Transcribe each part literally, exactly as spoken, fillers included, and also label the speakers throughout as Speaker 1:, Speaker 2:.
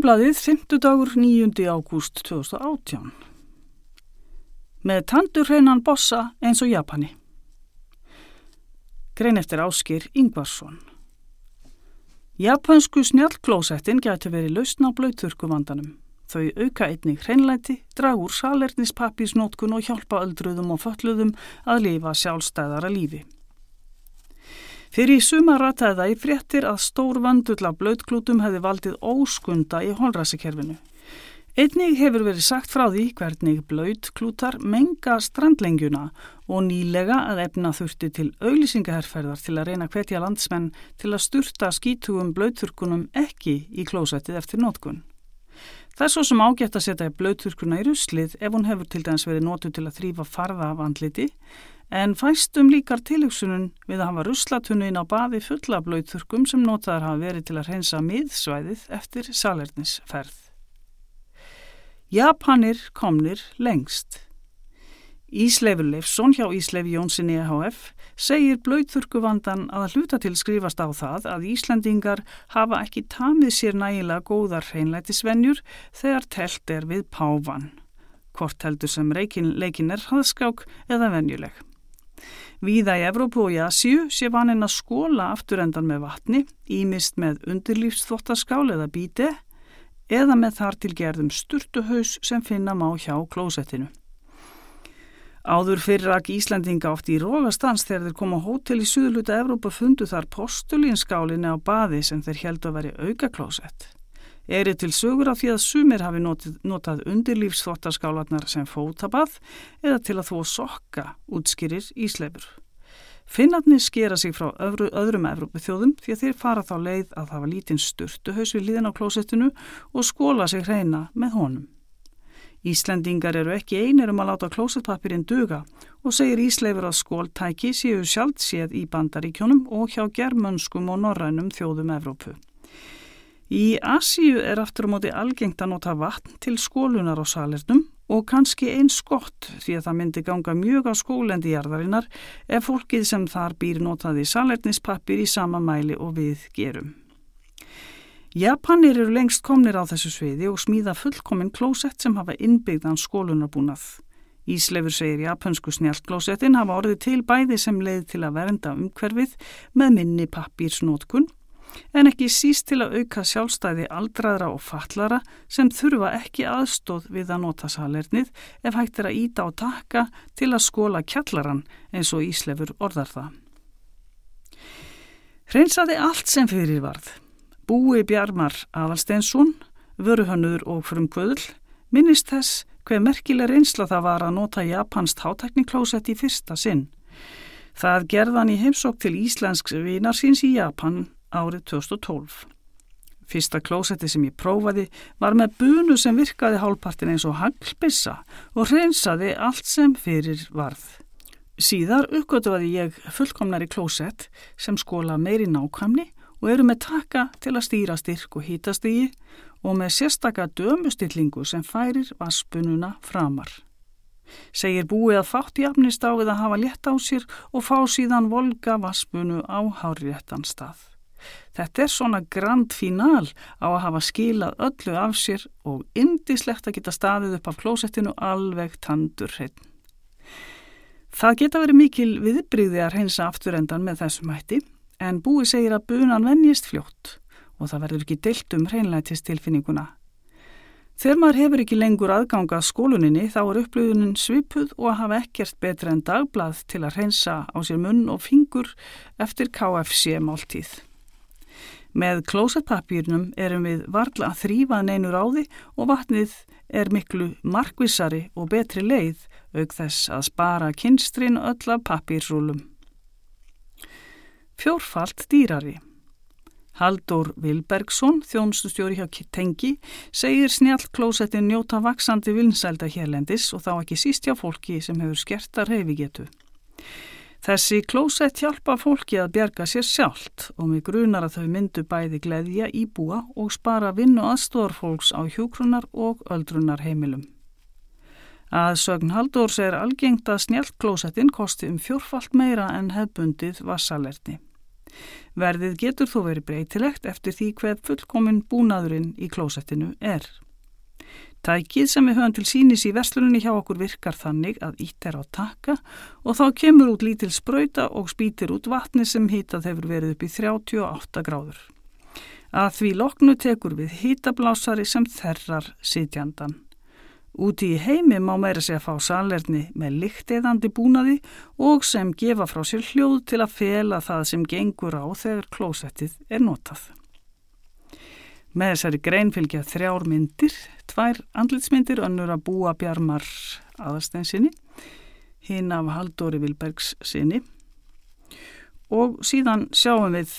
Speaker 1: Morgunblaðið fimmtudagur níundi ágúst tvö þúsund og átján. Með tandurhreinan bossa eins og Japani. Grein eftir Ásgeir Ingvarsson. Japansku snjallklósettin gætu verið lausn á blauturkuvandanum. Þau auka einnig hreinlæti, draga úr salernispappírsnotkun og hjálpa öldruðum og fötluðum að lifa sjálfstæðara lífi. Fyrir í sumar rataði það í fréttir að stór vöndull af blautklútum hefði valdið óskunda í holræsakerfinu. Einnig hefur verið sagt frá því hvernig blautklútar menga strandlengjuna og nýlega að efna þurfti til auglýsingaherferðar til að reyna hvetja landsmenn til að sturta skítugum blauturkunum ekki í klósettið eftir notkun. Það er svo sem ágætt að setja blauturkuna í ruslið ef hún hefur til dæmis verið notuð til að þrífa farða af andliti, en fæstum líkar tilhugsunum við að hafa ruslatunnin á baði fulla blauturkum sem notaðar hafa verið til að hreinsa miðsvæðið eftir salernisferð. Japanir komnir lengst. Ísleifur Leifsson hjá Ísleifi Jónssoni E H F segir blauturkuvandan að hluta til skrifast á það að Íslendingar hafa ekki tamið sér nægilega góðar hreinlætisvenjur þegar telt er við páfan, hvort heldur sem leikin, leikin er hraðskák eða venjuleg. Víða í Evrópu og í Asíu sé vaninn að skóla afturendan með vatni, ýmist með undirlífsþvottaskál eða bíde, eða með þar til gerðum sturtuhaus sem finna má hjá klósettinu. Áður fyrir rak Íslendinga oft í rogastans þegar þeir koma á hótel í suðurhluta Evrópu fundu þar postulínskálinni á baði sem þeir héldu að veri auka klósett. Eri til sögur af því að sumir hafi notið, notað undirlífsþvottaskálarnar sem fótabað eða til að þvo sokka, útskýrir Ísleifur. Finnarnir skera sig frá öðru, öðrum Evrópuþjóðum því að þeir fara þá leið að hafa lítinn sturtuhaus við hliðina á klósettinu og skóla sig hreina með honum. Íslendingar eru ekki einir um að láta klósettpappirinn duga og segir Ísleifur að skóltæki séu sjaldséð í Bandaríkjónum og hjá germönskum og norrænum þjóðum Evrópu. Í Asíu er aftur á móti algengt að nota vatn til skólunar á salernum og kannski eins gott því að það myndi ganga mjög á skólendi jarðarinnar ef fólkið sem þar býr notaði salernispappir í sama mæli og við gerum. Japanir eru lengst komnir á þessu sviði og smíða fullkomin klósett sem hafa innbyggðan skólunarbúnað. Ísleifur segir japansku snjallklósettin hafa orðið til bæði sem leið til að vernda umhverfið með minni pappírsnotkun, en ekki síst til að auka sjálfstæði aldraðra og fatlara sem þurfa ekki aðstóð við að nota salernið ef hægt er að íta og taka til að skóla kjallaran eins og Ísleifur orðar það. Hreinsaði allt sem fyrir varð. Búi Bjarmar Aðalsteinsson, vöruhönnuður og frumkvöðull, minnist þess hve merkileg reynsla það var að nota japanskt hátækniklósett í fyrsta sinn. Það gerðan í heimsókn til íslensks vinar síns í Japan árið tvö þúsund og tólf. Fyrsta klósetti sem ég prófaði var með bunu sem virkaði hálfpartin eins og haglbyssa og hreinsaði allt sem fyrir varð. Síðar uppgötvaði ég fullkomnari klósett sem skóla meiri nákvæmni og eru með taka til að stýra styrk og hitastigi og með sérstaka dömustillingu sem færir vatnsbununa framar. Segir Búi að fátt jafnist á við að hafa létt á sér og fá síðan volga vatnsbunu á hárréttan stað. Þetta er svona grand finál á að hafa skilað öllu af sér og yndislegt að geta staðið upp af klósettinu alveg tandurhreinn. Það geta verið mikil viðbrigði að hreinsa afturendan með þessum hætti, en Búi segir að bunan venjist fljótt og það verður ekki deilt um hreinlætistilfinninguna. Þegar maður hefur ekki lengur aðgang að skóluninni þá er upplifunin svipuð og að hafa ekkert betra en dagblað til að hreinsa á sér munn og fingur eftir K F C-máltíð. Með klósettpappírnum erum við varla að þrífa neinu ráði og vatnið er miklu markvissari og betri leið auk þess að spara kynstrin öll af pappírsrúlum. Fjórfalt dýrari. Halldór Vilbergsson, þjónustustjóri hjá Tengi, segir snjallklósettin njóta vaxandi vinsælda hérlendis og þá ekki síst hjá fólki sem hefur skerta hreyfigetu. Þessi klósett hjálpa fólki að bjarga sér sjálft og mig grunar að þau myndu bæði gleðja íbúa og spara vinnu aðstoðarfólks á hjúkrunar og öldrunarheimilum. Að sögn Halldórs er algengt að snjallklósettin kosti um fjórfalt meira en hefbundið vassalerni. Verðið getur þó verið breytilegt eftir því hver fullkomin búnaðurinn í klósettinu er. Tækið sem við höfum til sýnis í versluninni hjá okkur virkar þannig að ítt er á takka og þá kemur út lítil sprauta og spýtir út vatni sem hitað hefur verið upp í þrjátíu og átta gráður. Að því loknu tekur við hitablásari sem þerrar sitjandan. Úti í heimi má meira segja fá salerni með lykteðandi búnaði og sem gefa frá sér hljóð til að fela það sem gengur á þegar klósettið er notað. Með þessari grein fylgja þrjár myndir, tvær andlitsmyndir, önnur að Búa Bjarmar Aðalsteinsinni, hin af Halldóri Vilbergssinni og síðan sjáum við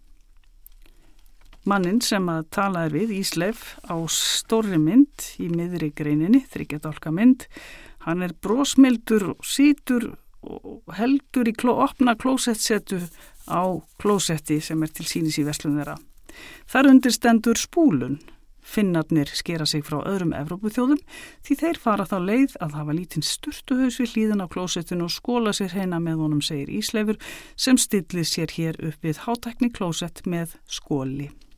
Speaker 1: mannin sem að tala er við, Ísleif, á stórri mynd í miðri greininni, þriggja dálka mynd. Hann er brosmildur og sítur og heldur í kló, opna klósettsetu á klósetti sem er til sýnis í verslun þeirra. Þar undir stendur spúlun. Finnarnir skera sig frá öðrum Evrópuþjóðum því þeir fara þá leið að hafa lítinn sturtuhaus við hlíðin á klósettinu og skóla sér heina með honum, segir Ísleifur, sem stillir sér hér upp við hátækni klósett með skóli.